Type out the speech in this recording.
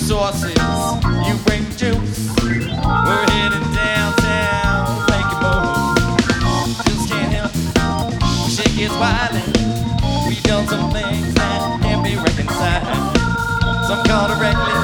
resources, you bring juice. We're heading downtown, make it move. Just can't help it, shit gets wildin'. We done some things that can't be reconciled. Some call it reckless.